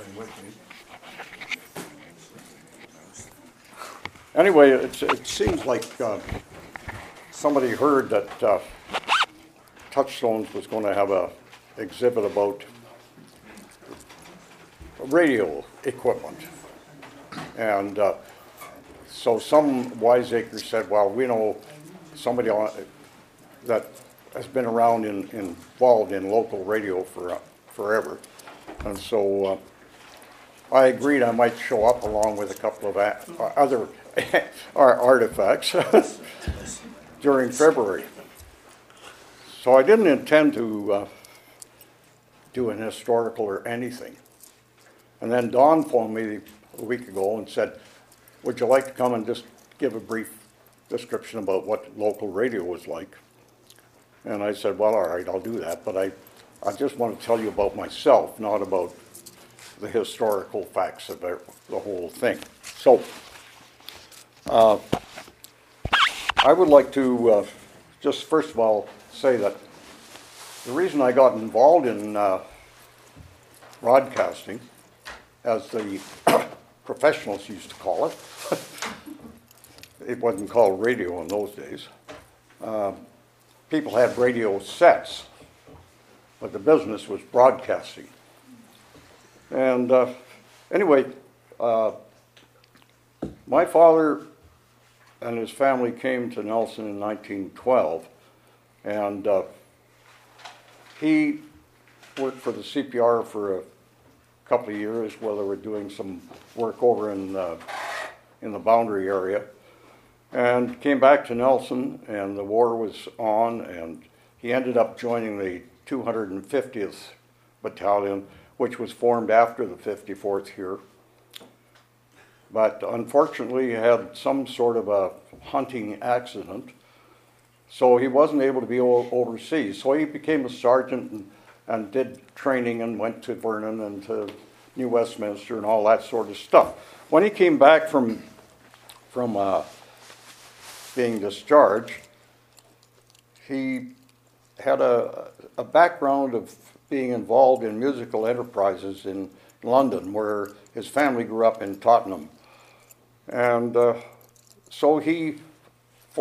Anyway, it seems like somebody heard that Touchstones was going to have a exhibit about radio equipment. And so some wiseacres said, well, we know somebody that has been around involved in local radio for forever. And so I agreed I might show up along with a couple of other artifacts during February. So I didn't intend to do an historical or anything. And then Don phoned me a week ago and said, would you like to come and just give a brief description about what local radio was like? And I said, well, all right, I'll do that, but I just want to tell you about myself, not about the historical facts of the whole thing. So I would like to just first of all say that the reason I got involved in broadcasting, as the professionals used to call it, it wasn't called radio in those days. People had radio sets, but the business was broadcasting. And anyway, my father and his family came to Nelson in 1912, and he worked for the CPR for a couple of years while they were doing some work over in the Boundary area, and came back to Nelson, and the war was on, and he ended up joining the 250th Battalion, which was formed after the 54th here. But unfortunately, he had some sort of a hunting accident, so he wasn't able to be overseas. So he became a sergeant and did training and went to Vernon and to New Westminster and all that sort of stuff. When he came back from being discharged, he had a background of being involved in musical enterprises in London, where his family grew up in Tottenham. And so he